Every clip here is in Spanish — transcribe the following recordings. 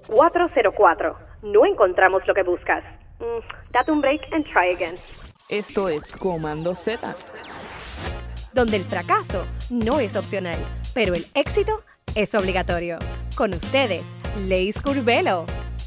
404. No encontramos lo que buscas. Date un break and try again. Esto es Comando Z, donde el fracaso no es opcional, pero el éxito es obligatorio. Con ustedes, Leis Curvelo.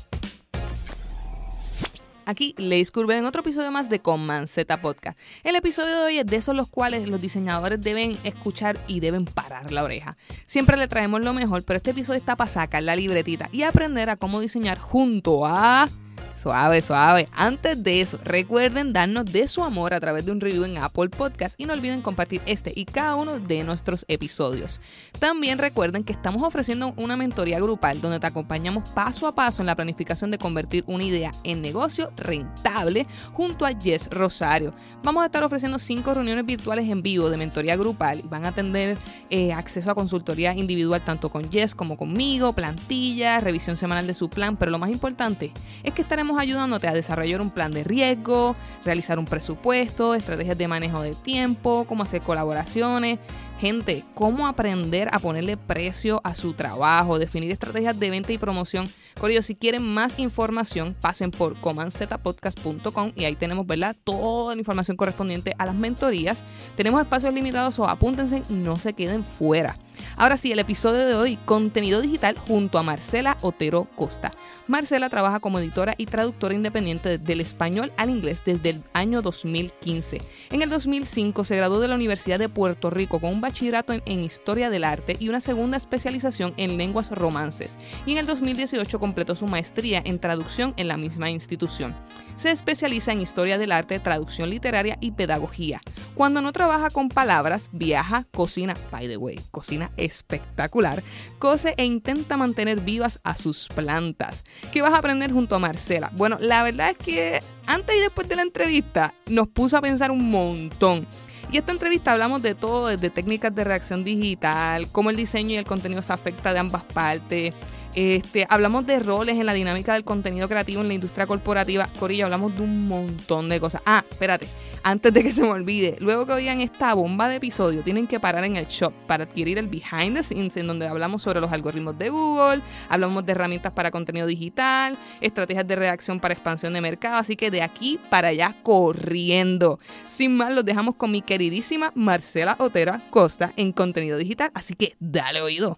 Aquí Leis Curvelo en otro episodio más de Comando Z Podcast. El episodio de hoy es de esos los cuales los diseñadores deben escuchar y deben parar la oreja. Siempre le traemos lo mejor, pero este episodio está para sacar la libretita y aprender a cómo diseñar junto a... Suave. Antes de eso, recuerden darnos de su amor a través de un review en Apple Podcast y no olviden compartir este y cada uno de nuestros episodios. También recuerden que estamos ofreciendo una mentoría grupal donde te acompañamos paso a paso en la planificación de convertir una idea en negocio rentable junto a Jess Rosario. Vamos a estar ofreciendo 5 reuniones virtuales en vivo de mentoría grupal y van a tener acceso a consultoría individual tanto con Jess como conmigo, plantilla, revisión semanal de su plan, pero lo más importante es que estaremos ayudándote a desarrollar un plan de riesgo, realizar un presupuesto, estrategias de manejo de tiempo, cómo hacer colaboraciones, gente, cómo aprender a ponerle precio a su trabajo, definir estrategias de venta y promoción. Corillo, si quieren más información, pasen por comanzetapodcast.com y ahí tenemos, ¿verdad?, toda la información correspondiente a las mentorías. Tenemos espacios limitados, o apúntense, no se queden fuera. Ahora sí, el episodio de hoy, contenido digital junto a Marcela Otero Costa. Marcela trabaja como editora y traductora independiente del español al inglés desde el año 2015. En el 2005 se graduó de la Universidad de Puerto Rico con un bachillerato en Historia del Arte y una segunda especialización en lenguas romances. Y en el 2018 completó su maestría en traducción en la misma institución. Se especializa en Historia del Arte, traducción literaria y pedagogía. Cuando no trabaja con palabras, viaja, cocina, by the way, cocina espectacular, cose e intenta mantener vivas a sus plantas. ¿Qué vas a aprender junto a Marcela? Bueno, la verdad es que antes y después de la entrevista nos puso a pensar un montón. Y esta entrevista hablamos de todo, desde técnicas de redacción digital, cómo el diseño y el contenido se afecta de ambas partes. Hablamos de roles en la dinámica del contenido creativo en la industria corporativa. Corillo, hablamos de un montón de cosas. Espérate, antes de que se me olvide, luego que oigan esta bomba de episodio, tienen que parar en el shop para adquirir el Behind the Scenes, en donde hablamos sobre los algoritmos de Google, hablamos de herramientas para contenido digital, estrategias de redacción para expansión de mercado, así que de aquí para allá corriendo. Sin más, los dejamos con mi queridísima Marcela Otero Costa en contenido digital, así que dale oído.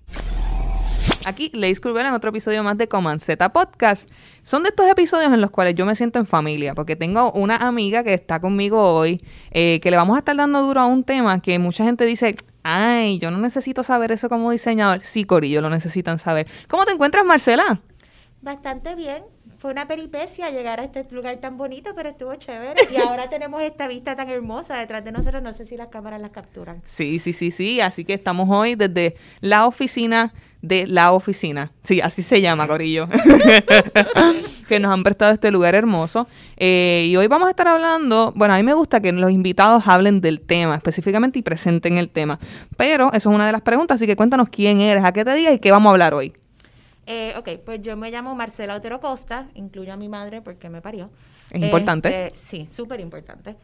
Aquí Leis Curvelo en otro episodio más de Comando Z Podcast. Son de estos episodios en los cuales yo me siento en familia, porque tengo una amiga que está conmigo hoy, que le vamos a estar dando duro a un tema que mucha gente dice, ay, yo no necesito saber eso como diseñador. Sí, corillo, lo necesitan saber. ¿Cómo te encuentras, Marcela? Bastante bien. Fue una peripecia llegar a este lugar tan bonito, pero estuvo chévere. Y ahora tenemos esta vista tan hermosa detrás de nosotros. No sé si las cámaras las capturan. Sí. Así que estamos hoy desde la oficina de la oficina. Sí, así se llama, corillo. Que nos han prestado este lugar hermoso. Y hoy vamos a estar hablando... Bueno, a mí me gusta que los invitados hablen del tema específicamente y presenten el tema. Pero eso es una de las preguntas, así que cuéntanos quién eres, a qué te digas y qué vamos a hablar hoy. Pues yo me llamo Marcela Otero Costa, incluyo a mi madre porque me parió. Es importante. Sí, súper importante.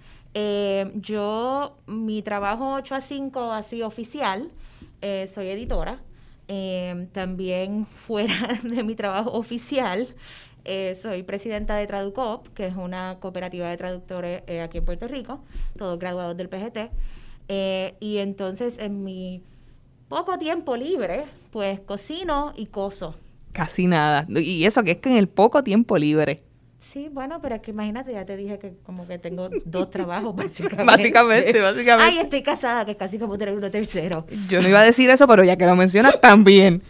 Mi trabajo 8 a 5 así oficial, soy editora. También fuera de mi trabajo oficial, soy presidenta de Traducop, que es una cooperativa de traductores aquí en Puerto Rico, todos graduados del PGT. Y entonces en mi poco tiempo libre, pues cocino y coso. Casi nada. Y eso que es que en el poco tiempo libre. Sí, bueno, pero es que imagínate, ya te dije que como que tengo 2 trabajos, básicamente. Básicamente. Ay, estoy casada, que es casi como tener uno tercero. Yo no iba a decir eso, pero ya que lo mencionas, también.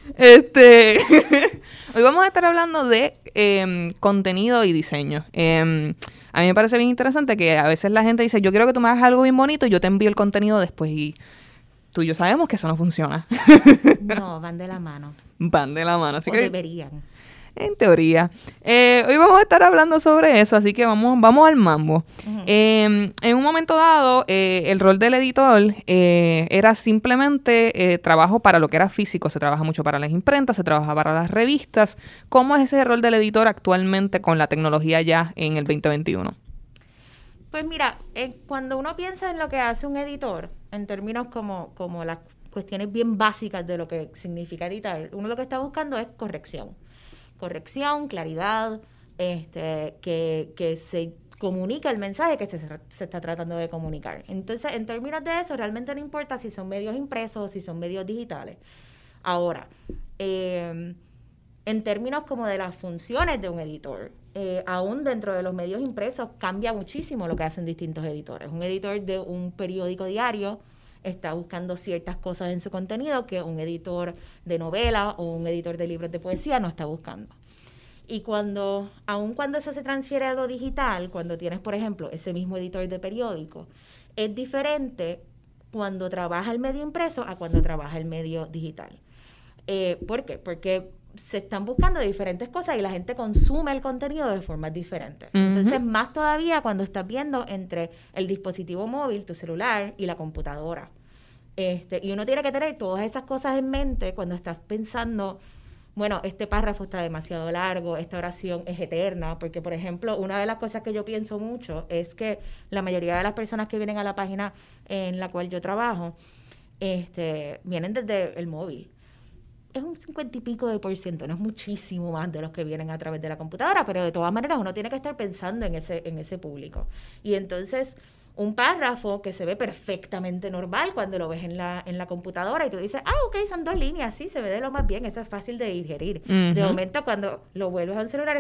Hoy vamos a estar hablando de contenido y diseño. A mí me parece bien interesante que a veces la gente dice, yo quiero que tú me hagas algo bien bonito y yo te envío el contenido después. Y tú y yo sabemos que eso no funciona. No, van de la mano. Van de la mano. Así o que deberían. En teoría. Hoy vamos a estar hablando sobre eso, así que vamos al mambo. Uh-huh. En un momento dado, el rol del editor era simplemente trabajo para lo que era físico. Se trabaja mucho para las imprentas, se trabaja para las revistas. ¿Cómo es ese rol del editor actualmente con la tecnología ya en el 2021? Pues mira, cuando uno piensa en lo que hace un editor, en términos como las cuestiones bien básicas de lo que significa editar, uno lo que está buscando es corrección. corrección, claridad, que se comunica el mensaje que se está tratando de comunicar. Entonces, en términos de eso, realmente no importa si son medios impresos o si son medios digitales. Ahora, en términos como de las funciones de un editor, aún dentro de los medios impresos cambia muchísimo lo que hacen distintos editores. Un editor de un periódico diario está buscando ciertas cosas en su contenido que un editor de novela o un editor de libros de poesía no está buscando. Y aun cuando eso se transfiere a lo digital, cuando tienes, por ejemplo, ese mismo editor de periódico, es diferente cuando trabaja el medio impreso a cuando trabaja el medio digital. ¿Por qué? Porque se están buscando diferentes cosas y la gente consume el contenido de formas diferentes. Uh-huh. Entonces, más todavía cuando estás viendo entre el dispositivo móvil, tu celular y la computadora. Y uno tiene que tener todas esas cosas en mente cuando estás pensando, bueno, este párrafo está demasiado largo, esta oración es eterna, porque, por ejemplo, una de las cosas que yo pienso mucho es que la mayoría de las personas que vienen a la página en la cual yo trabajo, vienen desde el móvil. Es un 50 y pico de %, no es muchísimo más de los que vienen a través de la computadora, pero de todas maneras uno tiene que estar pensando en ese público. Y entonces, un párrafo que se ve perfectamente normal cuando lo ves en la computadora y tú dices, ok, son 2 líneas, sí, se ve de lo más bien, eso es fácil de digerir. Uh-huh. De momento, cuando lo vuelves a un celular,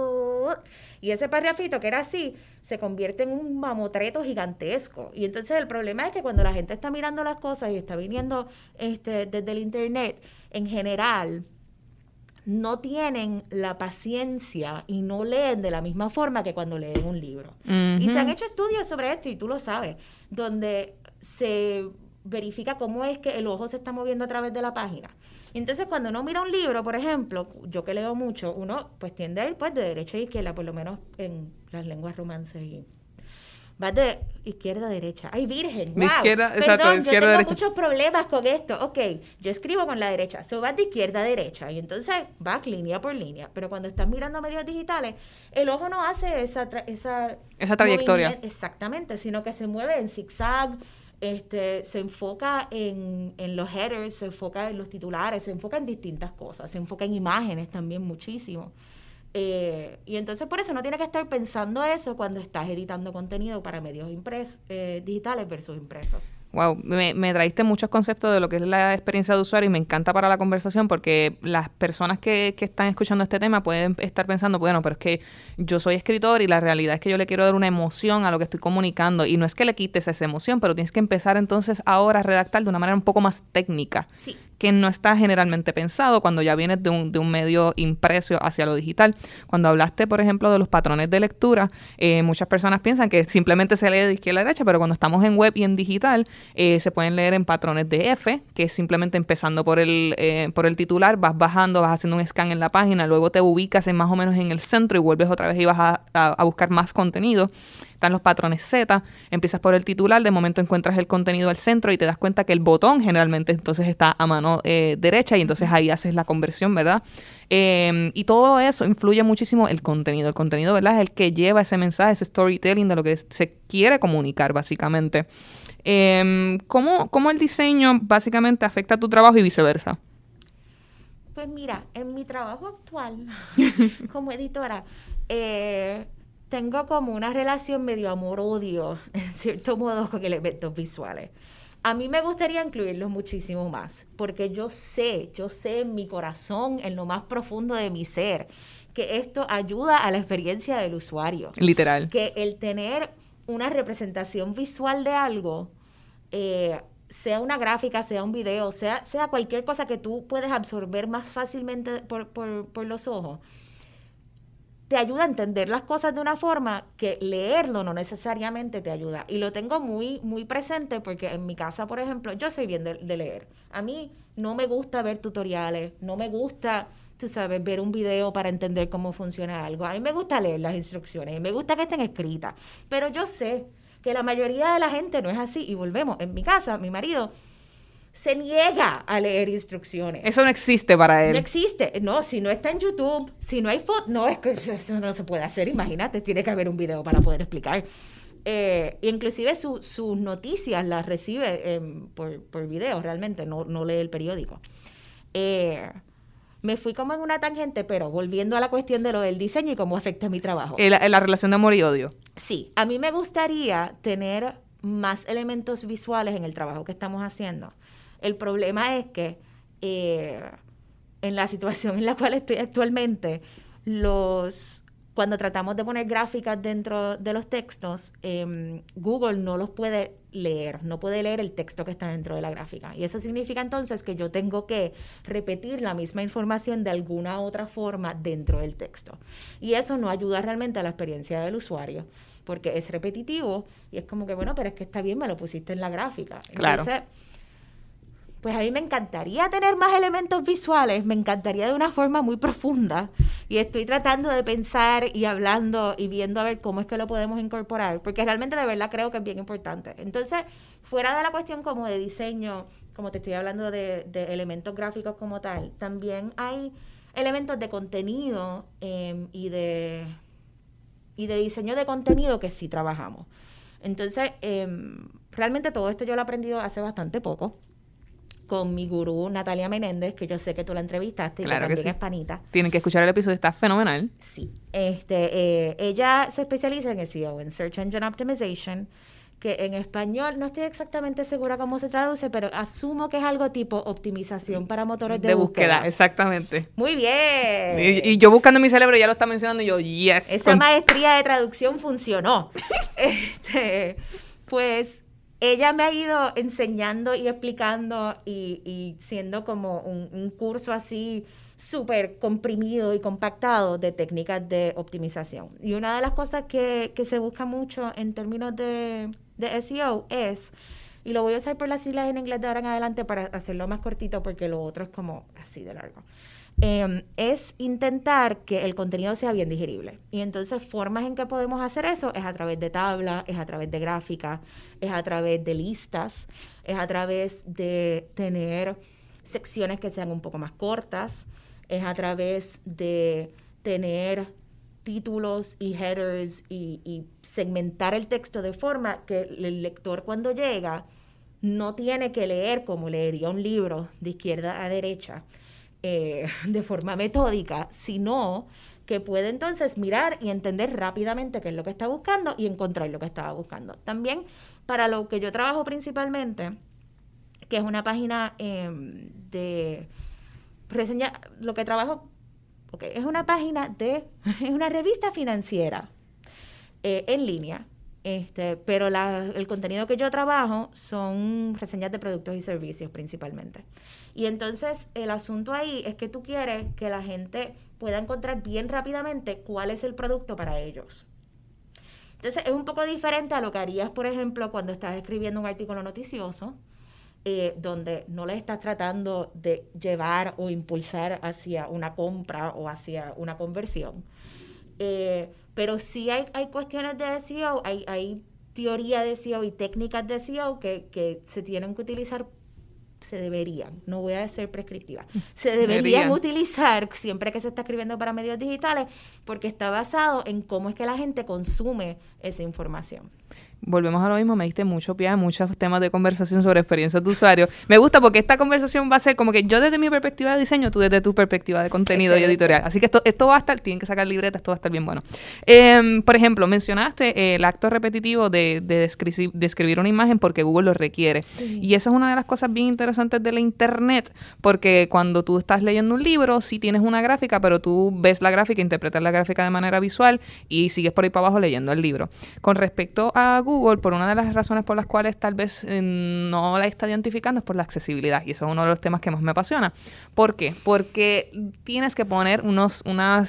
y ese párrafito que era así, se convierte en un mamotreto gigantesco. Y entonces el problema es que cuando la gente está mirando las cosas y está viniendo desde el internet, en general, no tienen la paciencia y no leen de la misma forma que cuando leen un libro. Uh-huh. Y se han hecho estudios sobre esto, y tú lo sabes, donde se verifica cómo es que el ojo se está moviendo a través de la página. Entonces, cuando uno mira un libro, por ejemplo, yo que leo mucho, uno pues tiende a ir pues de derecha a izquierda, por lo menos en las lenguas romances y vas de izquierda a derecha. ¡Ay, virgen! ¡Wow! Izquierda, perdón, exacto, izquierda, yo tengo derecha. Muchos problemas con esto. Ok, yo escribo con la derecha. So, vas de izquierda a derecha. Y entonces vas línea por línea. Pero cuando estás mirando medios digitales, el ojo no hace esa trayectoria. Exactamente, sino que se mueve en zigzag. Se enfoca en los headers, se enfoca en los titulares, se enfoca en distintas cosas. Se enfoca en imágenes también muchísimo. Y entonces por eso uno tiene que estar pensando eso cuando estás editando contenido para medios digitales versus impresos. Wow, me traíste muchos conceptos de lo que es la experiencia de usuario y me encanta para la conversación porque las personas que están escuchando este tema pueden estar pensando, bueno, pero es que yo soy escritor y la realidad es que yo le quiero dar una emoción a lo que estoy comunicando y no es que le quites esa emoción, pero tienes que empezar entonces ahora a redactar de una manera un poco más técnica. Sí. Que no está generalmente pensado cuando ya vienes de un medio impreso hacia lo digital. Cuando hablaste, por ejemplo, de los patrones de lectura, muchas personas piensan que simplemente se lee de izquierda a derecha, pero cuando estamos en web y en digital, se pueden leer en patrones de F, que es simplemente empezando por el titular, vas bajando, vas haciendo un scan en la página, luego te ubicas más o menos en el centro y vuelves otra vez y vas a buscar más contenido. Están los patrones Z, empiezas por el titular, de momento encuentras el contenido al centro y te das cuenta que el botón generalmente entonces está a mano derecha y entonces ahí haces la conversión, ¿verdad? Y todo eso influye muchísimo el contenido. El contenido, ¿verdad? Es el que lleva ese mensaje, ese storytelling de lo que se quiere comunicar, básicamente. ¿Cómo el diseño básicamente afecta a tu trabajo y viceversa? Pues mira, en mi trabajo actual como editora, tengo como una relación medio amor-odio, en cierto modo, con elementos visuales. A mí me gustaría incluirlos muchísimo más, porque yo sé en mi corazón, en lo más profundo de mi ser, que esto ayuda a la experiencia del usuario. Literal. Que el tener una representación visual de algo, sea una gráfica, sea un video, sea cualquier cosa que tú puedes absorber más fácilmente por los ojos, te ayuda a entender las cosas de una forma que leerlo no necesariamente te ayuda. Y lo tengo muy, muy presente porque en mi casa, por ejemplo, yo soy bien de leer. A mí no me gusta ver tutoriales, no me gusta, tú sabes, ver un video para entender cómo funciona algo. A mí me gusta leer las instrucciones y me gusta que estén escritas. Pero yo sé que la mayoría de la gente no es así. Y volvemos, en mi casa, mi marido se niega a leer instrucciones. Eso no existe para él. No existe. No, si no está en YouTube, si no hay foto, no, es que eso no se puede hacer, imagínate, tiene que haber un video para poder explicar. Inclusive sus noticias las recibe por video, realmente, no lee el periódico. me fui como en una tangente, pero volviendo a la cuestión de lo del diseño y cómo afecta mi trabajo. La relación de amor y odio. Sí, a mí me gustaría tener más elementos visuales en el trabajo que estamos haciendo. El problema es que en la situación en la cual estoy actualmente, cuando tratamos de poner gráficas dentro de los textos, Google no los puede leer, no puede leer el texto que está dentro de la gráfica. Y eso significa entonces que yo tengo que repetir la misma información de alguna otra forma dentro del texto. Y eso no ayuda realmente a la experiencia del usuario, porque es repetitivo y es como que, bueno, pero es que está bien, me lo pusiste en la gráfica. Claro. Entonces, pues a mí me encantaría tener más elementos visuales, me encantaría de una forma muy profunda, y estoy tratando de pensar y hablando y viendo a ver cómo es que lo podemos incorporar, porque realmente de verdad creo que es bien importante. Entonces, fuera de la cuestión como de diseño, como te estoy hablando de elementos gráficos como tal, también hay elementos de contenido y de diseño de contenido que sí trabajamos. Entonces, realmente todo esto yo lo he aprendido hace bastante poco, con mi gurú Natalia Menéndez, que yo sé que tú la entrevistaste, claro, y que también sí. Es panita. Tienen que escuchar el episodio, está fenomenal. Sí. Ella se especializa en SEO, en Search Engine Optimization, que en español no estoy exactamente segura cómo se traduce, pero asumo que es algo tipo optimización para motores de búsqueda. Exactamente. Muy bien. Y yo buscando en mi cerebro ya lo está mencionando y yo, yes. Esa maestría de traducción funcionó. Pues ella me ha ido enseñando y explicando y siendo como un curso así súper comprimido y compactado de técnicas de optimización. Y una de las cosas que se busca mucho en términos de SEO es, y lo voy a usar por las siglas en inglés de ahora en adelante para hacerlo más cortito porque lo otro es como así de largo, es intentar que el contenido sea bien digerible. Y entonces formas en que podemos hacer eso es a través de tablas, es a través de gráficas, es a través de listas, es a través de tener secciones que sean un poco más cortas, es a través de tener títulos y headers y segmentar el texto de forma que el lector cuando llega no tiene que leer como leería un libro de izquierda a derecha, de forma metódica, sino que puede entonces mirar y entender rápidamente qué es lo que está buscando y encontrar lo que estaba buscando. También para lo que yo trabajo principalmente, que es una página de reseña, lo que trabajo, es una página es una revista financiera en línea. Pero el contenido que yo trabajo son reseñas de productos y servicios principalmente. Y entonces el asunto ahí es que tú quieres que la gente pueda encontrar bien rápidamente cuál es el producto para ellos. Entonces es un poco diferente a lo que harías, por ejemplo, cuando estás escribiendo un artículo noticioso, donde no le estás tratando de llevar o impulsar hacia una compra o hacia una conversión. Pero sí hay cuestiones de SEO, hay teoría de SEO y técnicas de SEO que se tienen que utilizar, se deberían, no voy a ser prescriptiva, se deberían utilizar siempre que se está escribiendo para medios digitales, porque está basado en cómo es que la gente consume esa información. Volvemos a lo mismo, me diste mucho pie a muchos temas de conversación sobre experiencias de usuario. Me gusta porque esta conversación va a ser como que yo desde mi perspectiva de diseño, tú desde tu perspectiva de contenido y editorial. Así que esto va a estar, tienen que sacar libretas, esto va a estar bien bueno. Por ejemplo, mencionaste el acto repetitivo de escribir una imagen porque Google lo requiere. Sí. Y eso es una de las cosas bien interesantes de la internet, porque cuando tú estás leyendo un libro, sí tienes una gráfica, pero tú ves la gráfica, interpretas la gráfica de manera visual y sigues por ahí para abajo leyendo el libro. Con respecto a Google, por una de las razones por las cuales tal vez no la está identificando es por la accesibilidad, y eso es uno de los temas que más me apasiona. ¿Por qué? Porque tienes que poner unos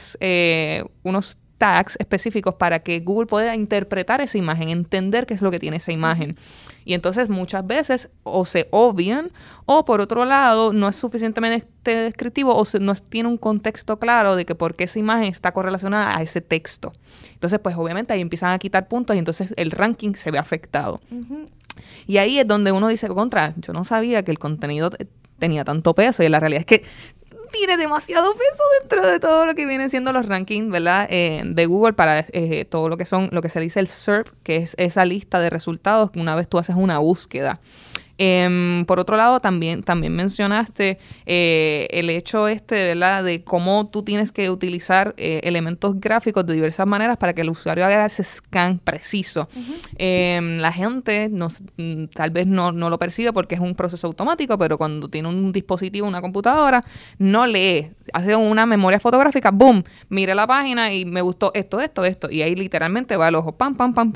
tags específicos para que Google pueda interpretar esa imagen, entender qué es lo que tiene esa imagen. Y entonces muchas veces o se obvian o por otro lado no es suficientemente descriptivo o no tiene un contexto claro de que por qué esa imagen está correlacionada a ese texto. Entonces pues obviamente ahí empiezan a quitar puntos y entonces el ranking se ve afectado. Uh-huh. Y ahí es donde uno dice, yo no sabía que el contenido tenía tanto peso, y la realidad es que tiene demasiado peso dentro de todo lo que vienen siendo los rankings, ¿verdad? De Google para todo lo que se dice el SERP, que es esa lista de resultados que una vez tú haces una búsqueda. Por otro lado, también mencionaste el hecho ¿verdad? De cómo tú tienes que utilizar elementos gráficos de diversas maneras para que el usuario haga ese scan preciso. La gente tal vez no lo percibe porque es un proceso automático, pero cuando tiene un dispositivo, una computadora, no lee. Hace una memoria fotográfica, ¡boom! Mire la página y me gustó esto. Y ahí literalmente va el ojo, pam.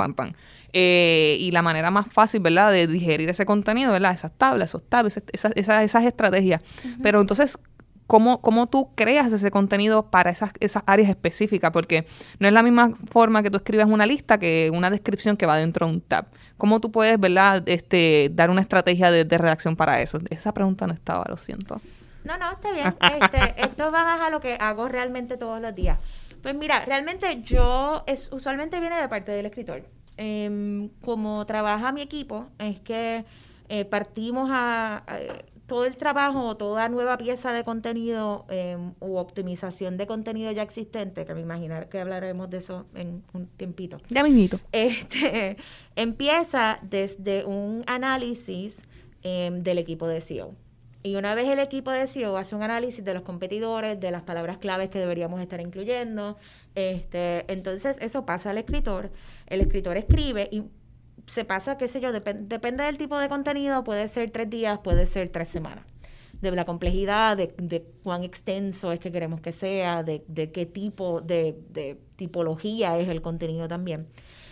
Y la manera más fácil, ¿verdad?, de digerir ese contenido, ¿verdad?, esas tablas, esos tabs, esas estrategias. Pero entonces, ¿cómo tú creas ese contenido para esas áreas específicas? Porque no es la misma forma que tú escribas una lista que una descripción que va dentro de un tab. ¿Cómo tú puedes, ¿verdad?, dar una estrategia de redacción para eso? Esa pregunta no estaba, lo siento. No, está bien. Esto va más a lo que hago realmente todos los días. Pues mira, realmente usualmente viene de parte del escritor. Como trabaja mi equipo, es que partimos a todo el trabajo, toda nueva pieza de contenido u optimización de contenido ya existente, que me imagino que hablaremos de eso en un tiempito. Ya mismito. Empieza desde un análisis del equipo de SEO. Y una vez el equipo de SEO hace un análisis de los competidores, de las palabras claves que deberíamos estar incluyendo, entonces eso pasa al escritor. El escritor escribe y se pasa, qué sé yo, depende del tipo de contenido, puede ser 3 días, puede ser 3 semanas. De la complejidad, de cuán extenso es que queremos que sea, de qué tipo de tipología es el contenido también.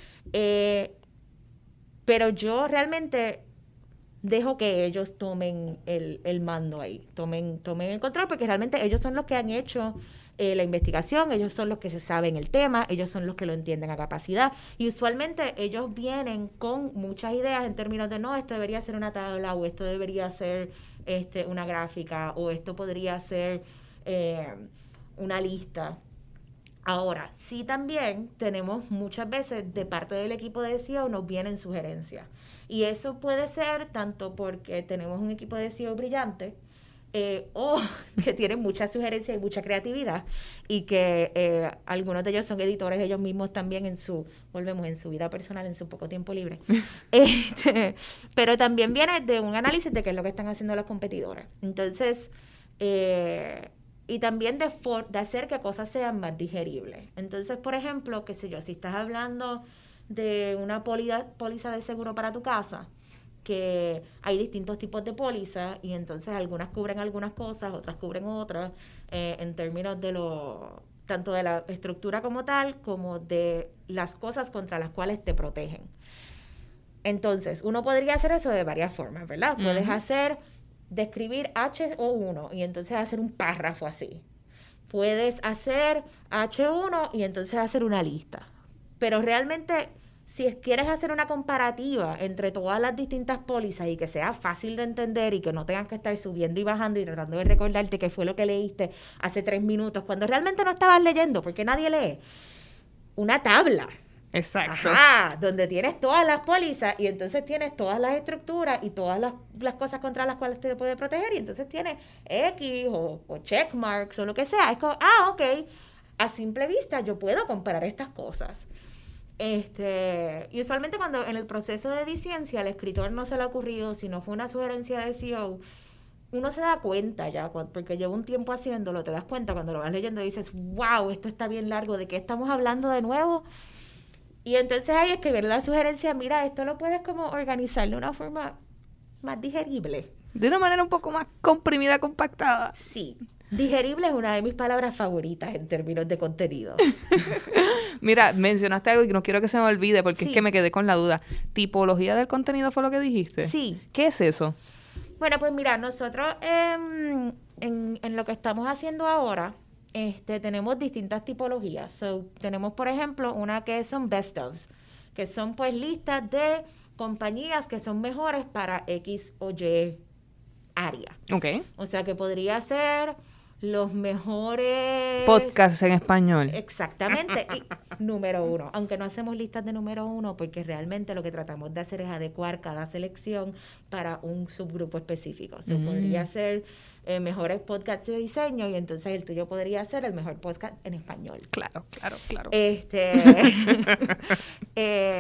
Pero yo realmente dejo que ellos tomen el mando ahí, tomen el control, porque realmente ellos son los que han hecho la investigación, ellos son los que se saben el tema, ellos son los que lo entienden a capacidad, y usualmente ellos vienen con muchas ideas en términos de, no, esto debería ser una tabla, o esto debería ser una gráfica, o esto podría ser una lista. Ahora, sí también tenemos muchas veces de parte del equipo de SEO nos vienen sugerencias. Y eso puede ser tanto porque tenemos un equipo de SEO brillante o que tienen muchas sugerencias y mucha creatividad y que algunos de ellos son editores ellos mismos también en su vida personal, en su poco tiempo libre. Pero también viene de un análisis de qué es lo que están haciendo los competidores. Entonces, y también de hacer que cosas sean más digeribles. Entonces, por ejemplo, qué sé yo, si estás hablando de una póliza de seguro para tu casa, que hay distintos tipos de pólizas y entonces algunas cubren algunas cosas, otras cubren otras, en términos de tanto de la estructura como tal, como de las cosas contra las cuales te protegen. Entonces, uno podría hacer eso de varias formas, ¿verdad? Uh-huh. Puedes describir H1 y entonces hacer un párrafo así. Puedes hacer H1 y entonces hacer una lista. Pero realmente, si quieres hacer una comparativa entre todas las distintas pólizas y que sea fácil de entender y que no tengas que estar subiendo y bajando y tratando de recordarte qué fue lo que leíste hace 3 minutos, cuando realmente no estabas leyendo, porque nadie lee, una tabla. Exacto. Ajá, donde tienes todas las pólizas y entonces tienes todas las estructuras y todas las cosas contra las cuales te puede proteger y entonces tienes X o check marks o lo que sea. Es como, ok, a simple vista yo puedo comparar estas cosas. Y usualmente cuando en el proceso de edición, si al escritor no se le ha ocurrido, si no fue una sugerencia de SEO, uno se da cuenta ya, porque lleva un tiempo haciéndolo, te das cuenta cuando lo vas leyendo y dices, wow, esto está bien largo, ¿de qué estamos hablando de nuevo? Y entonces ahí escribir la sugerencia, mira, esto lo puedes como organizar de una forma más digerible. De una manera un poco más comprimida, compactada. Sí. Digerible es una de mis palabras favoritas en términos de contenido. Mira, mencionaste algo y no quiero que se me olvide porque es que me quedé con la duda. ¿Tipología del contenido fue lo que dijiste? Sí. ¿Qué es eso? Bueno, pues mira, nosotros en lo que estamos haciendo ahora, tenemos distintas tipologías. Tenemos, por ejemplo, una que son best ofs, que son pues listas de compañías que son mejores para X o Y área. Okay. O sea, que podría ser los mejores podcasts en español. Exactamente. Y número 1, aunque no hacemos listas de número 1 porque realmente lo que tratamos de hacer es adecuar cada selección para un subgrupo específico. O sea, podría ser mejores podcasts de diseño y entonces el tuyo podría ser el mejor podcast en español. Claro.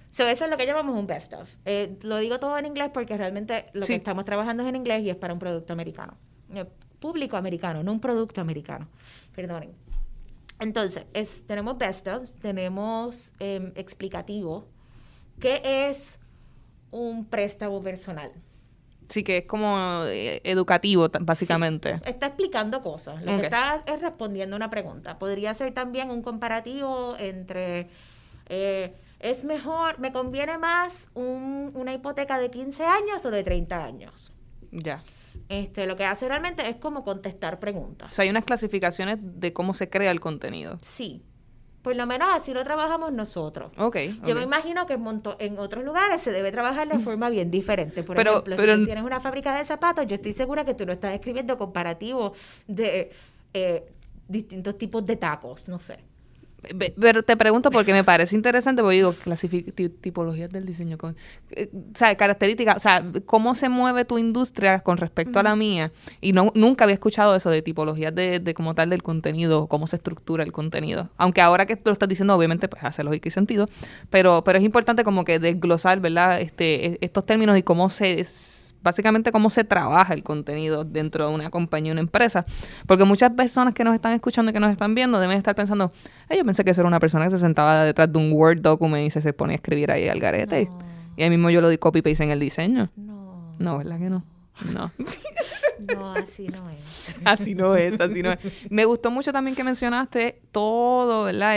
So, eso es lo que llamamos un best of. Lo digo todo en inglés porque realmente lo que estamos trabajando es en inglés y es para un producto americano. Público americano, no un producto americano. Perdonen. Entonces, tenemos best ofs, tenemos explicativo. ¿Qué es un préstamo personal? Sí, que es como educativo, básicamente. Sí, está explicando cosas. Lo que está es respondiendo una pregunta. Podría ser también un comparativo entre... ¿es mejor, me conviene más una hipoteca de 15 años o de 30 años? Ya. Lo que hace realmente es como contestar preguntas. O sea, hay unas clasificaciones de cómo se crea el contenido. Sí. Por lo menos así lo trabajamos nosotros. Okay. Yo me imagino que en otros lugares se debe trabajar de forma bien diferente. Por ejemplo, si tú tienes una fábrica de zapatos, yo estoy segura que tú no estás escribiendo comparativos de distintos tipos de tacos, no sé. Pero te pregunto porque me parece interesante, porque digo, tipologías del diseño, o sea, características, o sea, cómo se mueve tu industria con respecto a la mía, y nunca había escuchado eso de tipologías de como tal del contenido, cómo se estructura el contenido, aunque ahora que tú lo estás diciendo, obviamente, pues hace lógica y sentido, pero es importante como que desglosar, ¿verdad?, estos términos y básicamente cómo se trabaja el contenido dentro de una compañía, una empresa. Porque muchas personas que nos están escuchando y que nos están viendo deben estar pensando, yo pensé que eso era una persona que se sentaba detrás de un Word document y se ponía a escribir ahí al garete. No. Y ahí mismo yo lo di copy-paste en el diseño. No, ¿verdad que no? No. No, así no es. Así no es. Me gustó mucho también que mencionaste todo, ¿verdad?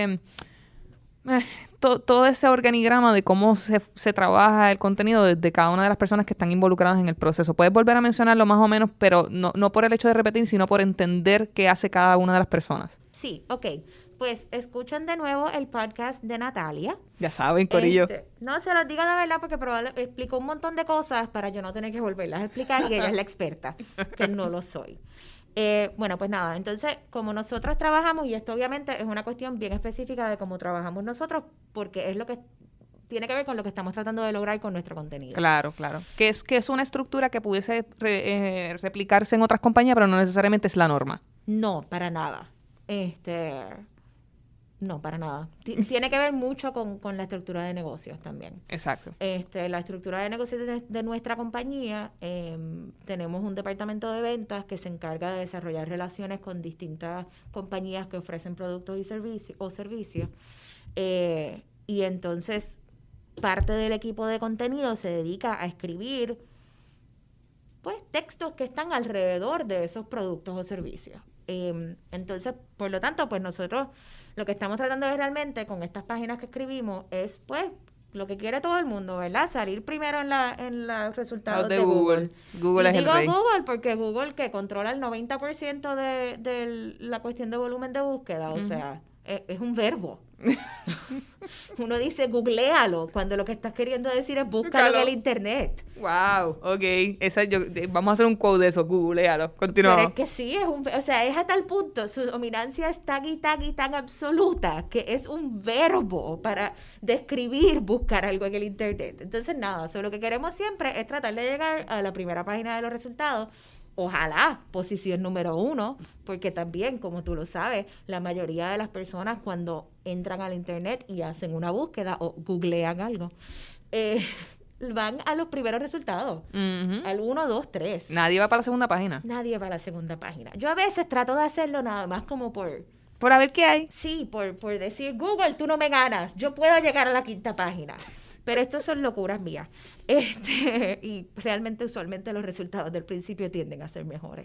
Todo ese organigrama de cómo se trabaja el contenido de cada una de las personas que están involucradas en el proceso. Puedes volver a mencionarlo más o menos, pero no por el hecho de repetir, sino por entender qué hace cada una de las personas. Sí, ok. Pues escuchen de nuevo el podcast de Natalia. Ya saben, corillo. No, se los digo de verdad porque probablemente explicó un montón de cosas para yo no tener que volverlas a explicar y ella es la experta, que no lo soy. Bueno, pues nada, entonces, como nosotros trabajamos, y esto obviamente es una cuestión bien específica de cómo trabajamos nosotros, porque es lo que tiene que ver con lo que estamos tratando de lograr con nuestro contenido. Claro. Que es una estructura que pudiese replicarse en otras compañías, pero no necesariamente es la norma. No, para nada. No, para nada. Tiene que ver mucho con la estructura de negocios también. Exacto. La estructura de negocios de nuestra compañía, tenemos un departamento de ventas que se encarga de desarrollar relaciones con distintas compañías que ofrecen productos y servicios. Y entonces, parte del equipo de contenido se dedica a escribir, pues, textos que están alrededor de esos productos o servicios. Entonces, por lo tanto, pues nosotros lo que estamos tratando de realmente con estas páginas que escribimos es, pues, lo que quiere todo el mundo, ¿verdad? Salir primero en los resultados de Google. Google y es digo el rey. Google porque Google que controla el 90% de la cuestión de volumen de búsqueda, o sea, es un verbo. Uno dice googlealo cuando lo que estás queriendo decir es búscalo en el internet. Wow, ok. Vamos a hacer un quote de eso, googlealo. Continuamos. Pero es que sí, es a tal punto, su dominancia es tan absoluta que es un verbo para describir buscar algo en el internet. Entonces nada, lo que queremos siempre es tratar de llegar a la primera página de los resultados. Ojalá, posición número 1, porque también, como tú lo sabes, la mayoría de las personas cuando entran al internet y hacen una búsqueda o googlean algo, van a los primeros resultados, al 1, 2, 3. Nadie va para la segunda página. Nadie va a la segunda página. Yo a veces trato de hacerlo nada más como por a ver qué hay. Sí, por decir, Google, tú no me ganas, yo puedo llegar a la quinta página. Pero estas son locuras mías. Y realmente, usualmente, los resultados del principio tienden a ser mejores.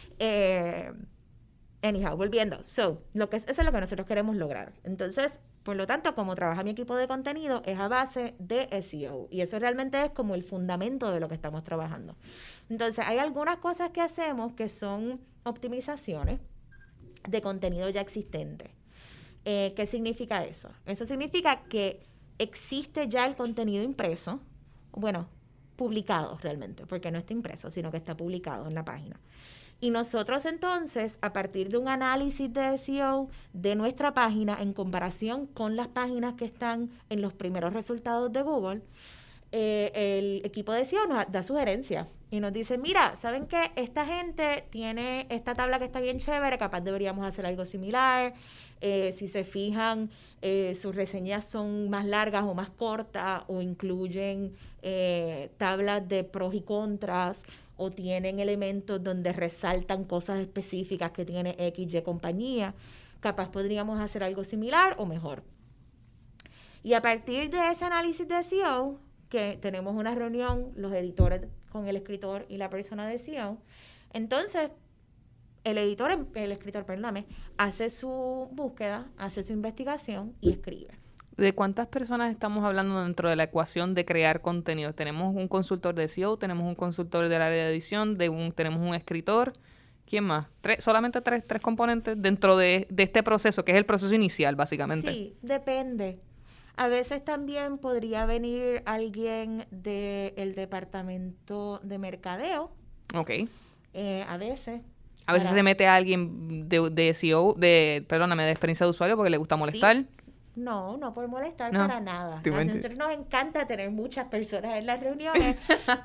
Anyhow, volviendo. Eso es lo que nosotros queremos lograr. Entonces, por lo tanto, como trabaja mi equipo de contenido, es a base de SEO. Y eso realmente es como el fundamento de lo que estamos trabajando. Entonces, hay algunas cosas que hacemos que son optimizaciones de contenido ya existente. ¿Qué significa eso? Eso significa que existe ya el contenido impreso, bueno, publicado realmente, porque no está impreso, sino que está publicado en la página. Y nosotros entonces, a partir de un análisis de SEO de nuestra página en comparación con las páginas que están en los primeros resultados de Google, el equipo de SEO nos da sugerencias y nos dice, mira, ¿saben qué? Esta gente tiene esta tabla que está bien chévere, capaz deberíamos hacer algo similar. Si se fijan, sus reseñas son más largas o más cortas o incluyen tablas de pros y contras o tienen elementos donde resaltan cosas específicas que tiene XY compañía. Capaz podríamos hacer algo similar o mejor. Y a partir de ese análisis de SEO, que tenemos una reunión, los editores con el escritor y la persona de SEO, entonces el escritor, hace su búsqueda, hace su investigación y escribe. ¿De cuántas personas estamos hablando dentro de la ecuación de crear contenido? Tenemos un consultor de SEO, tenemos un consultor del área de edición, tenemos un escritor. ¿Quién más? Solamente tres componentes dentro de este proceso, que es el proceso inicial, básicamente. Sí, depende. A veces también podría venir alguien del departamento de mercadeo. Ok. A veces. A veces se mete a alguien de SEO, de experiencia de usuario porque le gusta molestar. Sí. No por molestar, para nada. A nosotros nos encanta tener muchas personas en las reuniones.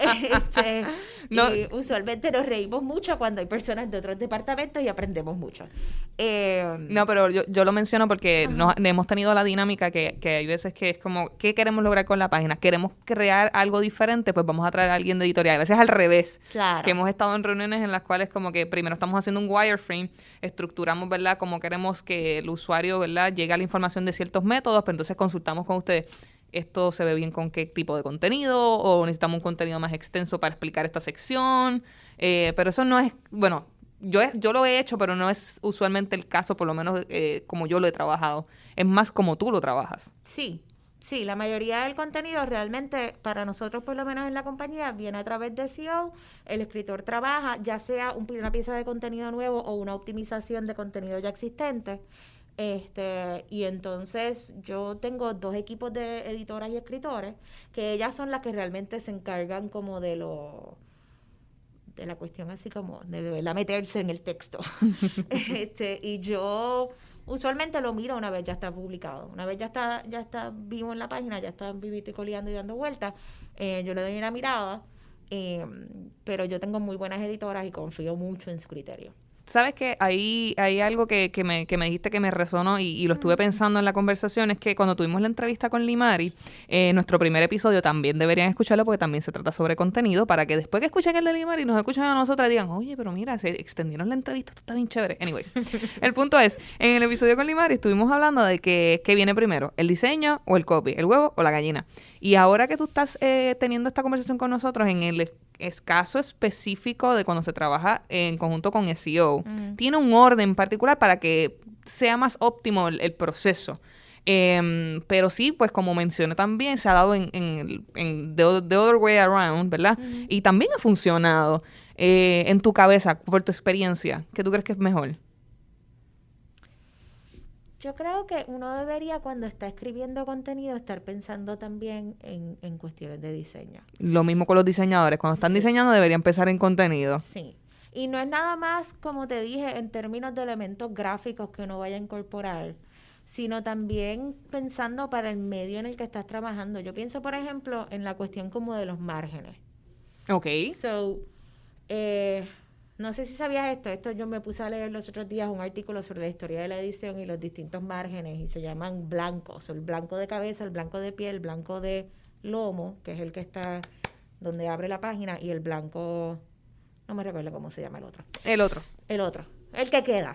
Y usualmente nos reímos mucho cuando hay personas de otros departamentos y aprendemos mucho. No, pero yo lo menciono porque hemos tenido la dinámica que hay veces que es como, ¿qué queremos lograr con la página? ¿Queremos crear algo diferente? Pues vamos a traer a alguien de editorial. A veces al revés. Claro. Que hemos estado en reuniones en las cuales como que primero estamos haciendo un wireframe, estructuramos, ¿verdad? Cómo queremos que el usuario, ¿verdad? Llegue a la información de ciertos métodos, pero entonces consultamos con ustedes. ¿Esto se ve bien con qué tipo de contenido? ¿O necesitamos un contenido más extenso para explicar esta sección? Pero eso no es, bueno, yo lo he hecho, pero no es usualmente el caso, por lo menos como yo lo he trabajado. Es más como tú lo trabajas. Sí, la mayoría del contenido realmente para nosotros, por lo menos en la compañía, viene a través de SEO. El escritor trabaja, ya sea una pieza de contenido nuevo o una optimización de contenido ya existente. Y entonces yo tengo 2 equipos de editoras y escritores, que ellas son las que realmente se encargan como de la cuestión así como de verdad meterse en el texto. Y yo usualmente lo miro una vez ya está publicado, una vez ya está vivo en la página, ya está vivito y coleando y dando vueltas, yo le doy una mirada, pero yo tengo muy buenas editoras y confío mucho en su criterio. ¿Sabes qué? Hay algo que me dijiste que me resonó y lo estuve pensando en la conversación, es que cuando tuvimos la entrevista con Limari, nuestro primer episodio también deberían escucharlo porque también se trata sobre contenido, para que después que escuchen el de Limari nos escuchen a nosotras y digan, oye, pero mira, se extendieron la entrevista, esto está bien chévere. Anyways, el punto es, en el episodio con Limari estuvimos hablando de que viene primero, el diseño o el copy, el huevo o la gallina. Y ahora que tú estás teniendo esta conversación con nosotros en el caso específico de cuando se trabaja en conjunto con SEO, tiene un orden particular para que sea más óptimo el proceso. Pero sí, pues como mencioné también, se ha dado en the other way around, ¿verdad? Y también ha funcionado. En tu cabeza, por tu experiencia, ¿qué tú crees que es mejor? Yo creo que uno debería, cuando está escribiendo contenido, estar pensando también en cuestiones de diseño. Lo mismo con los diseñadores. Cuando están diseñando, deberían pensar en contenido. Sí. Y no es nada más, como te dije, en términos de elementos gráficos que uno vaya a incorporar, sino también pensando para el medio en el que estás trabajando. Yo pienso, por ejemplo, en la cuestión como de los márgenes. Ok. No sé si sabías esto yo me puse a leer los otros días un artículo sobre la historia de la edición y los distintos márgenes, y se llaman blancos, el blanco de cabeza, el blanco de piel, el blanco de lomo, que es el que está donde abre la página, y el blanco, no me recuerdo cómo se llama el otro. El que queda.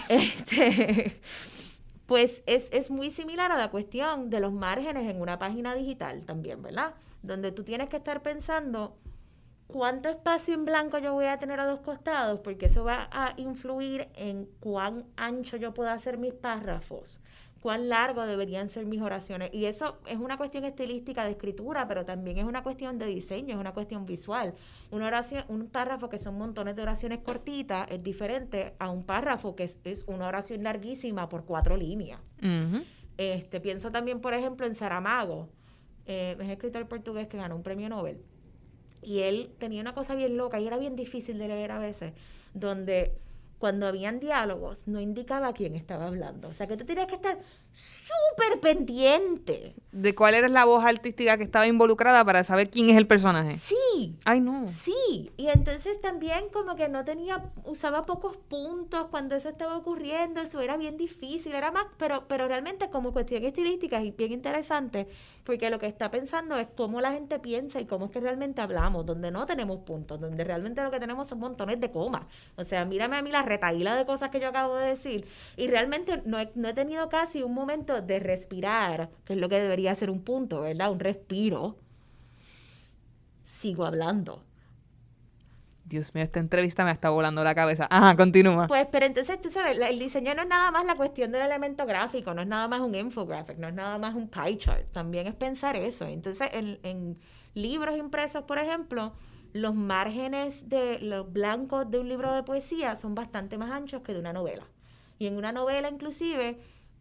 Pues es muy similar a la cuestión de los márgenes en una página digital también, ¿verdad? Donde tú tienes que estar pensando cuánto espacio en blanco yo voy a tener a los costados, porque eso va a influir en cuán ancho yo puedo hacer mis párrafos, cuán largo deberían ser mis oraciones. Y eso es una cuestión estilística de escritura, pero también es una cuestión de diseño, es una cuestión visual. Una oración, un párrafo que son montones de oraciones cortitas es diferente a un párrafo que es una oración larguísima por 4 líneas. Uh-huh. Pienso también, por ejemplo, en Saramago, es escritor portugués que ganó un premio Nobel. Y él tenía una cosa bien loca y era bien difícil de leer a veces, donde cuando habían diálogos, no indicaba quién estaba hablando. O sea, que tú tenías que estar súper pendiente. ¿De cuál era la voz artística que estaba involucrada para saber quién es el personaje? Sí. Ay, no. Sí. Y entonces también como que usaba pocos puntos cuando eso estaba ocurriendo. Eso era bien difícil, era más, pero realmente como cuestión estilística es bien interesante, porque lo que está pensando es cómo la gente piensa y cómo es que realmente hablamos, donde no tenemos puntos, donde realmente lo que tenemos son montones de comas. O sea, mírame a mí la retaíla de cosas que yo acabo de decir, y realmente no he tenido casi un momento de respirar, que es lo que debería ser un punto, ¿verdad? Un respiro. Sigo hablando. Dios mío, esta entrevista me está volando la cabeza. Ajá, continúa. Pues, pero entonces, tú sabes, el diseño no es nada más la cuestión del elemento gráfico, no es nada más un infographic, no es nada más un pie chart, también es pensar eso. Entonces, en libros impresos, por ejemplo, los márgenes de los blancos de un libro de poesía son bastante más anchos que de una novela. Y en una novela, inclusive,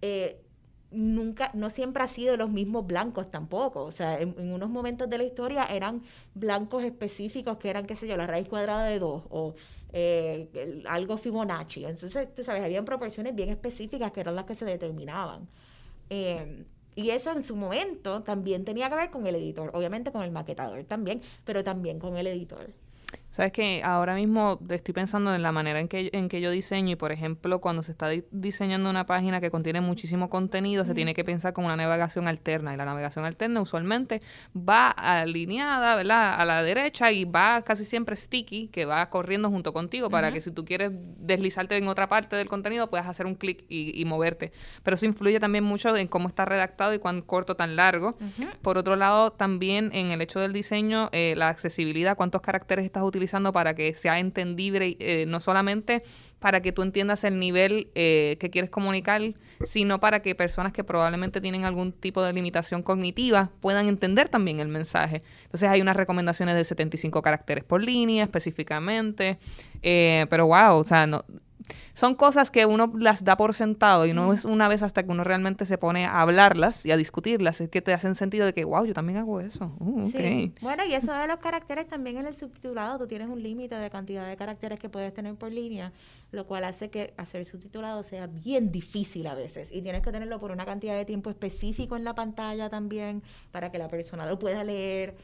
no siempre ha sido los mismos blancos tampoco. O sea, en unos momentos de la historia eran blancos específicos que eran, qué sé yo, la raíz cuadrada de 2 o algo Fibonacci. Entonces, tú sabes, habían proporciones bien específicas que eran las que se determinaban. Y eso en su momento también tenía que ver con el editor, obviamente con el maquetador también, pero también con el editor. Sabes que ahora mismo estoy pensando en la manera en que yo diseño y, por ejemplo, cuando se está diseñando una página que contiene muchísimo contenido, se tiene que pensar con una navegación alterna, y la navegación alterna usualmente va alineada, ¿verdad?, a la derecha, y va casi siempre sticky, que va corriendo junto contigo para que si tú quieres deslizarte en otra parte del contenido puedas hacer un clic y moverte. Pero eso influye también mucho en cómo está redactado y cuán corto, tan largo. Por otro lado, también en el hecho del diseño, la accesibilidad, cuántos caracteres estás utilizando para que sea entendible, no solamente para que tú entiendas el nivel que quieres comunicar, sino para que personas que probablemente tienen algún tipo de limitación cognitiva puedan entender también el mensaje. Entonces hay unas recomendaciones de 75 caracteres por línea específicamente, pero wow, o sea, no... Son cosas que uno las da por sentado y no es una vez hasta que uno realmente se pone a hablarlas y a discutirlas, es que te hacen sentido de que, wow, yo también hago eso. Okay. Sí. Bueno, y eso de los caracteres también en el subtitulado, tú tienes un límite de cantidad de caracteres que puedes tener por línea, lo cual hace que hacer subtitulado sea bien difícil a veces, y tienes que tenerlo por una cantidad de tiempo específico en la pantalla también para que la persona lo pueda leer.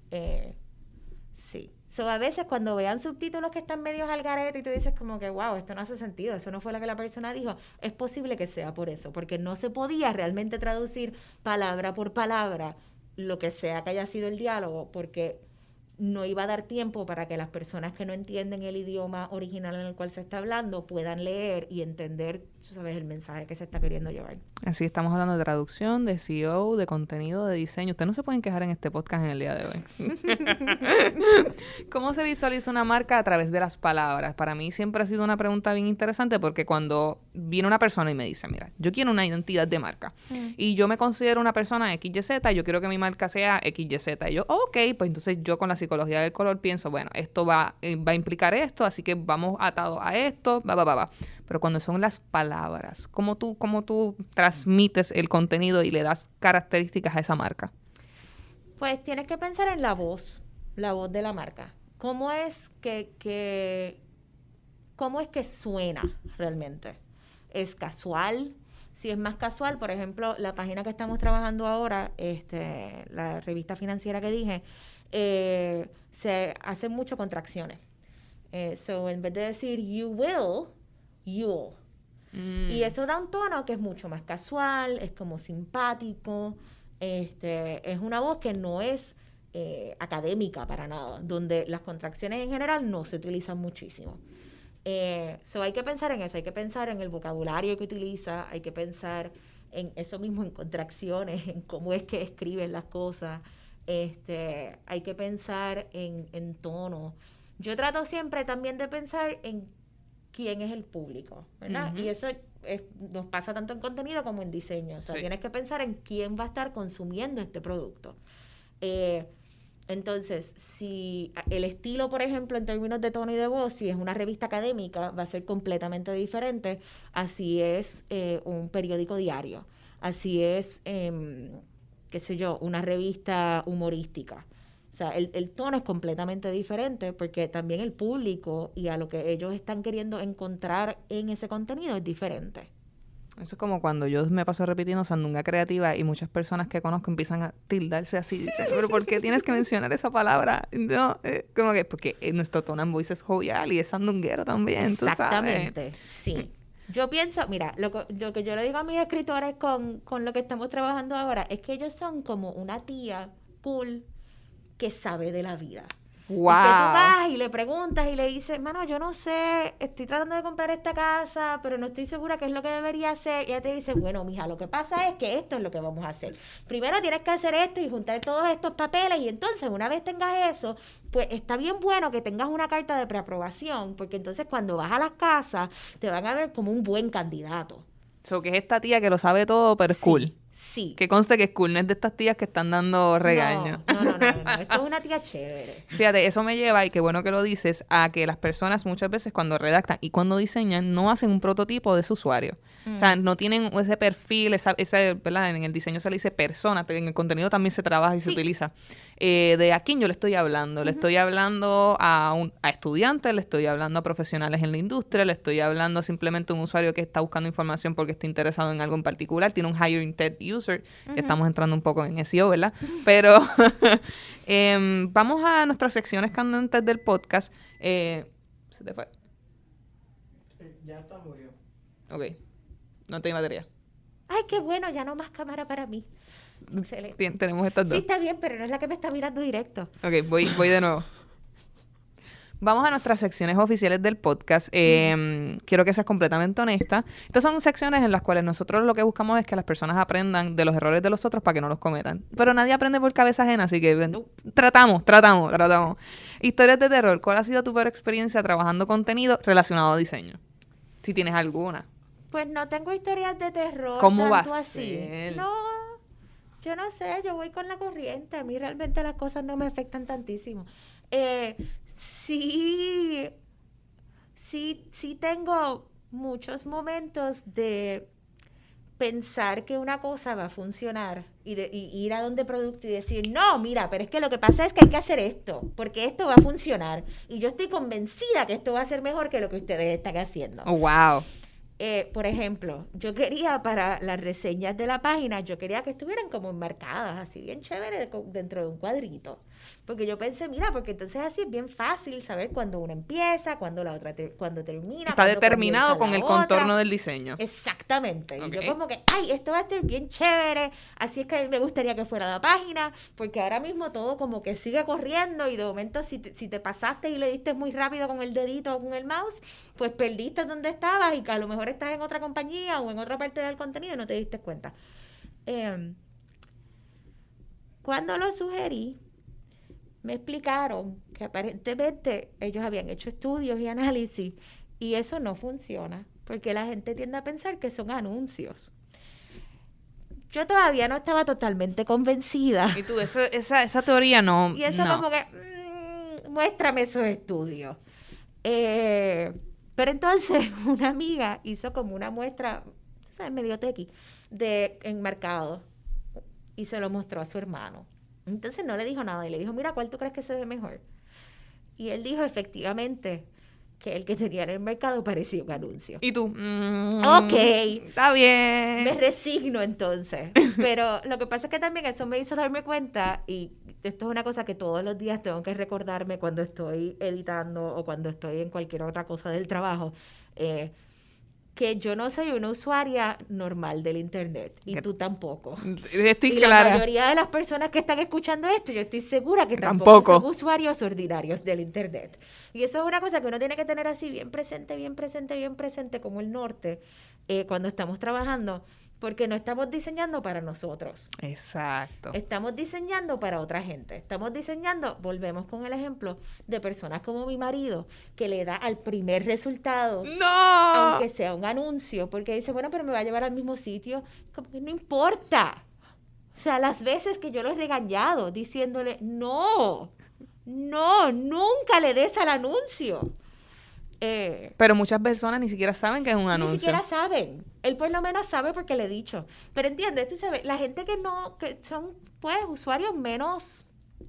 Sí. So, a veces cuando vean subtítulos que están medios al garete y tú dices como que, wow, esto no hace sentido, eso no fue lo que la persona dijo, es posible que sea por eso, porque no se podía realmente traducir palabra por palabra lo que sea que haya sido el diálogo, porque no iba a dar tiempo para que las personas que no entienden el idioma original en el cual se está hablando puedan leer y entender, tú sabes, el mensaje que se está queriendo llevar. Así estamos hablando de traducción, de SEO, de contenido, de diseño. Ustedes no se pueden quejar en este podcast en el día de hoy. ¿Cómo se visualiza una marca a través de las palabras? Para mí siempre ha sido una pregunta bien interesante, porque cuando viene una persona y me dice, mira, yo quiero una identidad de marca y yo me considero una persona XYZ y yo quiero que mi marca sea XYZ. Y yo, ok, pues entonces yo con la psicología del color pienso, bueno, esto va a implicar esto, así que vamos atados a esto, Pero cuando son las palabras, ¿cómo tú transmites el contenido y le das características a esa marca? Pues tienes que pensar en la voz de la marca. ¿Cómo es que suena realmente? ¿Es casual? Si es más casual, por ejemplo, la página que estamos trabajando ahora, la revista financiera que dije, se hacen mucho contracciones. So, en vez de decir you will, you'll. Y eso da un tono que es mucho más casual, es como simpático, es una voz que no es académica para nada, donde las contracciones en general no se utilizan muchísimo. So hay que pensar en eso, hay que pensar en el vocabulario que utiliza, hay que pensar en eso mismo, en contracciones, en cómo es que escriben las cosas, hay que pensar en tono. Yo trato siempre también de pensar en quién es el público, ¿verdad? Y eso nos pasa tanto en contenido como en diseño. O sea, tienes que pensar en quién va a estar consumiendo este producto. Entonces, si el estilo, por ejemplo, en términos de tono y de voz, si es una revista académica, va a ser completamente diferente. Así es un periódico diario. Así es, qué sé yo, una revista humorística. O sea, el tono es completamente diferente porque también el público y a lo que ellos están queriendo encontrar en ese contenido es diferente. Eso es como cuando yo me paso repitiendo Sandunga Creativa y muchas personas que conozco empiezan a tildarse así. Dicen, pero ¿por qué tienes que mencionar esa palabra? No, como que porque nuestro tono en voice es jovial y es sandunguero también, Exactamente, tú sabes. sí. Yo pienso, mira, lo que yo le digo a mis escritores con lo que estamos trabajando ahora es que ellos son como una tía cool que sabe de la vida. ¡Wow! Y que tú vas y le preguntas y le dices, mano, yo no sé, estoy tratando de comprar esta casa, pero no estoy segura qué es lo que debería hacer. Y ella te dice, bueno, mija, lo que pasa es que esto es lo que vamos a hacer. Primero tienes que hacer esto y juntar todos estos papeles y entonces una vez tengas eso, pues está bien bueno que tengas una carta de preaprobación, porque entonces cuando vas a las casas te van a ver como un buen candidato. So, que es esta tía que lo sabe todo, pero es cool. Sí. Que conste que es cool, no es de estas tías que están dando regaños. No. Esto es una tía chévere. Fíjate, eso me lleva, y qué bueno que lo dices, a que las personas muchas veces cuando redactan y cuando diseñan no hacen un prototipo de su usuario. O sea, no tienen ese perfil, esa ¿verdad? En el diseño se le dice persona, en el contenido también se trabaja y se utiliza. De a quién yo le estoy hablando. Le estoy hablando a estudiantes, le estoy hablando a profesionales en la industria, le estoy hablando simplemente a un usuario que está buscando información porque está interesado en algo en particular, tiene un higher intent user. Estamos entrando un poco en SEO, ¿verdad? Pero vamos a nuestras secciones candentes del podcast. ¿Se te fue? Ya está, murió. Ok. No tengo batería. Ay, qué bueno, ya no más cámara para mí. Excelente. Tenemos estas dos. Sí, está bien, pero no es la que me está mirando directo. Ok, voy de nuevo. Vamos a nuestras secciones oficiales del podcast. Quiero que seas completamente honesta. Estas son secciones en las cuales nosotros lo que buscamos es que las personas aprendan de los errores de los otros para que no los cometan. Pero nadie aprende por cabeza ajena, así que tratamos. Historias de terror. ¿Cuál ha sido tu peor experiencia trabajando contenido relacionado a diseño? Si tienes alguna. Pues no tengo historias de terror. ¿Cómo va tanto a así. ser? No, yo no sé, yo voy con la corriente. A mí realmente las cosas no me afectan tantísimo. Sí tengo muchos momentos de pensar que una cosa va a funcionar y ir a donde producto y decir, no, mira, pero es que lo que pasa es que hay que hacer esto, porque esto va a funcionar. Y yo estoy convencida que esto va a ser mejor que lo que ustedes están haciendo. Oh, wow. Por ejemplo, yo quería para las reseñas de la página, yo quería que estuvieran como enmarcadas, así bien chévere dentro de un cuadrito. Porque yo pensé, mira, porque entonces así es bien fácil saber cuándo uno empieza, cuándo la otra cuándo termina. Está determinado con el contorno otra. del diseño. Exactamente. Okay. Y yo como que, ay, esto va a estar bien chévere, así es que a mí me gustaría que fuera la página, porque ahora mismo todo como que sigue corriendo y de momento si te pasaste y le diste muy rápido con el dedito o con el mouse, pues perdiste donde estabas y que a lo mejor estás en otra compañía o en otra parte del contenido y no te diste cuenta. Cuando lo sugerí, me explicaron que aparentemente ellos habían hecho estudios y análisis y eso no funciona porque la gente tiende a pensar que son anuncios. Yo todavía no estaba totalmente convencida. Y tú, esa teoría no. Y eso no. como que, muéstrame esos estudios. Pero entonces una amiga hizo como una muestra, ¿sabes? Medio tequi, de enmarcado y se lo mostró a su hermano. Entonces no le dijo nada y le dijo, mira, ¿cuál tú crees que se ve mejor? Y él dijo efectivamente que el que tenía en el mercado parecía un anuncio. Y tú, ok, está bien. me resigno entonces. Pero lo que pasa es que también eso me hizo darme cuenta, y esto es una cosa que todos los días tengo que recordarme cuando estoy editando o cuando estoy en cualquier otra cosa del trabajo, que yo no soy una usuaria normal del internet y tú tampoco. Estoy y clara. la mayoría de las personas que están escuchando esto, yo estoy segura que tampoco son usuarios ordinarios del internet. Y eso es una cosa que uno tiene que tener así bien presente, como el norte, cuando estamos trabajando, porque no estamos diseñando para nosotros. Exacto. Estamos diseñando para otra gente. Estamos diseñando, volvemos con el ejemplo de personas como mi marido, que le da al primer resultado, ¡no! aunque sea un anuncio, porque dice, bueno, pero me va a llevar al mismo sitio. Como que no importa. O sea, las veces que yo lo he regañado diciéndole, no, nunca le des al anuncio. Pero muchas personas ni siquiera saben que es un anuncio. Ni siquiera saben. Él por lo menos sabe porque le he dicho. Pero entiendes, tú sabes, la gente que son pues usuarios menos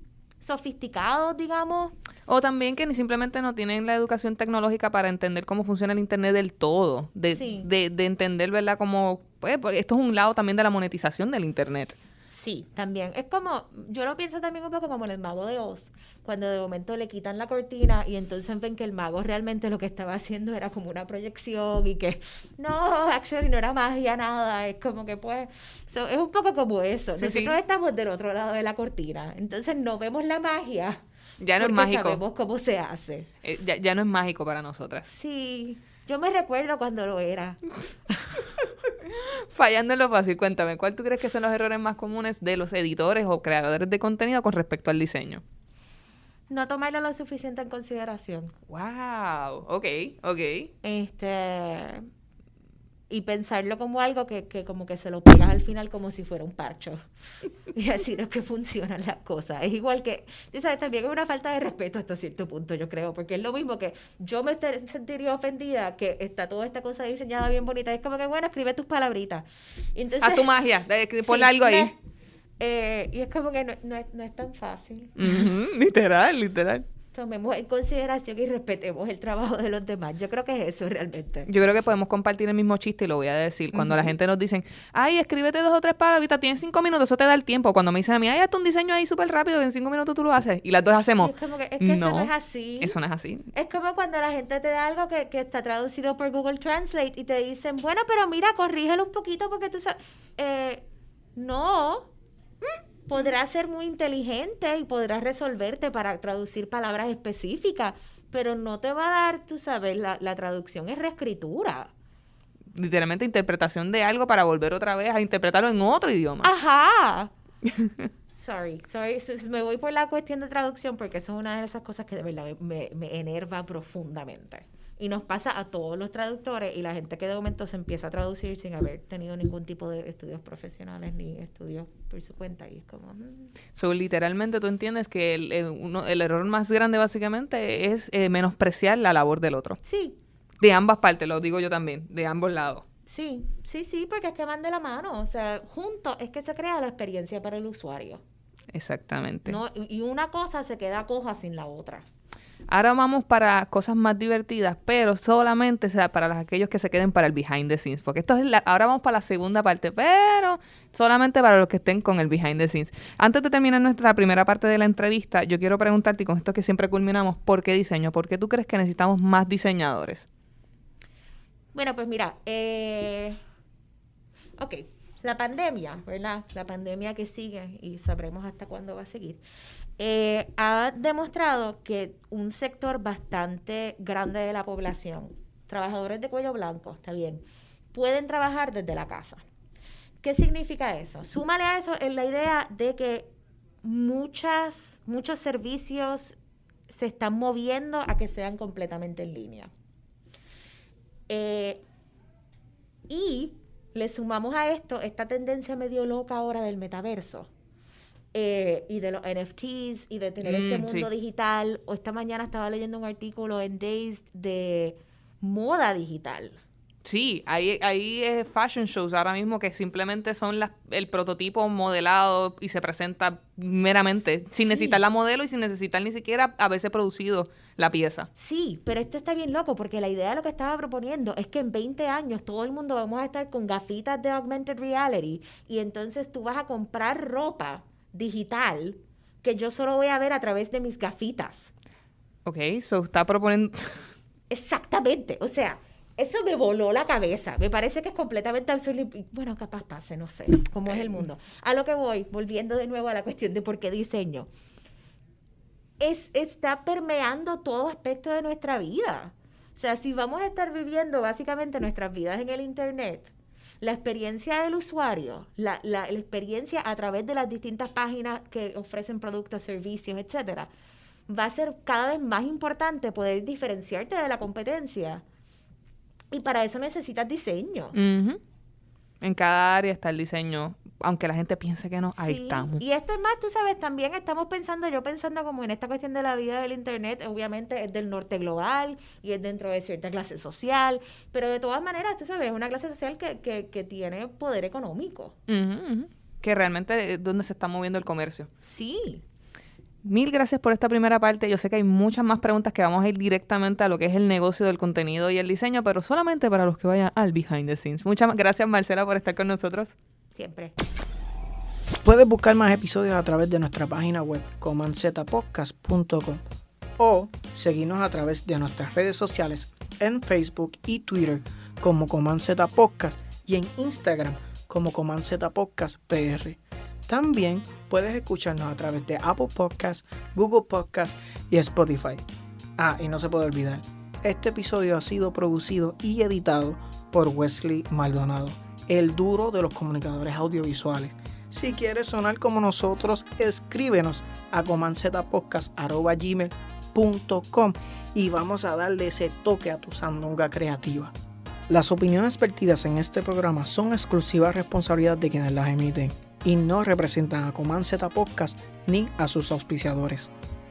sofisticados, digamos. O también que ni simplemente no tienen la educación tecnológica para entender cómo funciona el Internet del todo. De entender, ¿verdad? Como, pues, porque esto es un lado también de la monetización del Internet. Sí, también. Es como, yo lo pienso también un poco como en el Mago de Oz, cuando de momento le quitan la cortina y entonces ven que el mago realmente lo que estaba haciendo era como una proyección y que no, actually no era magia, nada. Es como que pues, es un poco como eso. Sí, Nosotros sí. estamos del otro lado de la cortina, entonces no vemos la magia. Ya no es porque mágico. sabemos cómo se hace. Ya no es mágico para nosotras. Sí, yo me recuerdo cuando lo era. Fallando en lo fácil, cuéntame, ¿cuál tú crees que son los errores más comunes de los editores o creadores de contenido con respecto al diseño? No tomarlo lo suficiente en consideración. Wow, ok. Y pensarlo como algo que como que se lo pegas al final como si fuera un parcho. Y así no es que funcionan las cosas. Es igual que, tú sabes, también es una falta de respeto hasta cierto punto, yo creo, porque es lo mismo que yo me sentiría ofendida que está toda esta cosa diseñada bien bonita. Es como que, bueno, escribe tus palabritas. Y entonces, A tu magia, ponle sí, algo ahí. y es como que no es tan fácil. Ujú, literal. Tomemos en consideración y respetemos el trabajo de los demás. Yo creo que es eso realmente. Yo creo que podemos compartir el mismo chiste y lo voy a decir. Cuando la gente nos dicen, ay, escríbete 2 o 3 palabritas, tienes 5 minutos, eso te da el tiempo. Cuando me dicen a mí, ay, hazte un diseño ahí súper rápido, que en 5 minutos tú lo haces. Y las dos hacemos. Y es como que, es que eso no es así. Eso no es así. Es como cuando la gente te da algo que está traducido por Google Translate y te dicen, bueno, pero mira, corrígelo un poquito porque tú sabes... no... Podrás ser muy inteligente y podrás resolverte para traducir palabras específicas, pero no te va a dar, tú sabes, la traducción es reescritura. Literalmente interpretación de algo para volver otra vez a interpretarlo en otro idioma. ¡Ajá! Sorry, me voy por la cuestión de traducción porque eso es una de esas cosas que de verdad me enerva profundamente. Y nos pasa a todos los traductores y la gente que de momento se empieza a traducir sin haber tenido ningún tipo de estudios profesionales ni estudios por su cuenta. Y es como... So, literalmente tú entiendes que el error más grande básicamente es menospreciar la labor del otro. Sí. De ambas partes, lo digo yo también, de ambos lados. Sí, porque es que van de la mano. O sea, juntos es que se crea la experiencia para el usuario. Exactamente. No, y una cosa se queda coja sin la otra. Ahora vamos para cosas más divertidas, pero solamente será para aquellos que se queden para el behind the scenes, porque esto es ahora vamos para la segunda parte, pero solamente para los que estén con el behind the scenes. Antes de terminar nuestra primera parte de la entrevista, yo quiero preguntarte, y con esto que siempre culminamos, ¿por qué diseño? ¿Por qué tú crees que necesitamos más diseñadores? Bueno, pues mira, ok, la pandemia, ¿verdad? La pandemia que sigue y sabremos hasta cuándo va a seguir. Ha demostrado que un sector bastante grande de la población, trabajadores de cuello blanco, está bien, pueden trabajar desde la casa. ¿Qué significa eso? Súmale a eso la idea de que muchos servicios se están moviendo a que sean completamente en línea. Y le sumamos a esto esta tendencia medio loca ahora del metaverso. Y de los NFTs y de tener este mundo digital. O esta mañana estaba leyendo un artículo en Dazed de moda digital. Sí, hay fashion shows ahora mismo que simplemente son el prototipo modelado y se presenta meramente sin necesitar la modelo y sin necesitar ni siquiera haberse producido la pieza. Sí, pero esto está bien loco porque la idea de lo que estaba proponiendo es que en 20 años todo el mundo vamos a estar con gafitas de augmented reality y entonces tú vas a comprar ropa digital que yo solo voy a ver a través de mis gafitas. Ok, so está proponiendo... Exactamente, o sea, eso me voló la cabeza. Me parece que es completamente absurdo y bueno, capaz pase, no sé cómo es el mundo. A lo que voy, volviendo de nuevo a la cuestión de por qué diseño. Está permeando todo aspecto de nuestra vida. O sea, si vamos a estar viviendo básicamente nuestras vidas en el Internet, la experiencia del usuario, la experiencia a través de las distintas páginas que ofrecen productos, servicios, etcétera, va a ser cada vez más importante poder diferenciarte de la competencia. Y para eso necesitas diseño. Uh-huh. En cada área está el diseño, aunque la gente piense que no, ahí estamos. Y esto es más, tú sabes, también estamos pensando como en esta cuestión de la vida del Internet, obviamente es del norte global y es dentro de cierta clase social, pero de todas maneras, tú sabes, es una clase social que tiene poder económico. Uh-huh, uh-huh. Que realmente es donde se está moviendo el comercio. Sí. Mil gracias por esta primera parte. Yo sé que hay muchas más preguntas que vamos a ir directamente a lo que es el negocio del contenido y el diseño, pero solamente para los que vayan al behind the scenes. Muchas gracias, Marcela, por estar con nosotros. Siempre. Puedes buscar más episodios a través de nuestra página web comanzetapodcast.com o seguirnos a través de nuestras redes sociales en Facebook y Twitter como Comanzeta Podcast y en Instagram como Comanzeta Podcast PR. También puedes escucharnos a través de Apple Podcasts, Google Podcasts y Spotify. Y no se puede olvidar, este episodio ha sido producido y editado por Wesley Maldonado, el duro de los comunicadores audiovisuales. Si quieres sonar como nosotros, escríbenos a comanzetapodcast@gmail.com y vamos a darle ese toque a tu sandunga creativa. Las opiniones vertidas en este programa son exclusiva responsabilidad de quienes las emiten y no representan a Comanzeta Podcast ni a sus auspiciadores.